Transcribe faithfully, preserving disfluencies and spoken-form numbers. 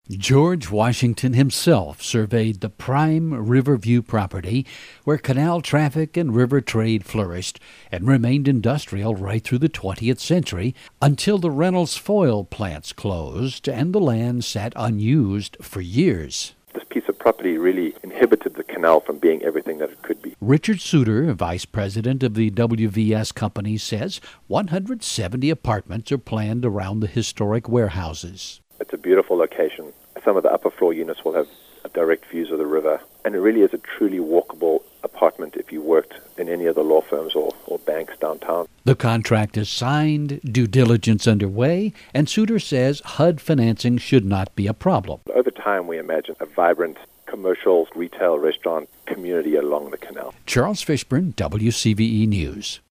George Washington himself surveyed the prime Riverview property where canal traffic and river trade flourished and remained industrial right through the twentieth century until the Reynolds Foil plants closed and the land sat unused for years. This piece of property really inhibited the canal from being everything that it could be. Richard Suter, vice president of the W V S company, says one hundred seventy apartments are planned around the historic warehouses. It's a beautiful location. Some of the upper floor units will have direct views of the river, and it really is a truly walkable apartment if you worked in any of the law firms or, or banks downtown. The contract is signed, due diligence underway, and Suter says H U D financing should not be a problem. Over time, we imagine a vibrant commercial, retail, restaurant community along the canal. Charles Fishburne, W C V E News.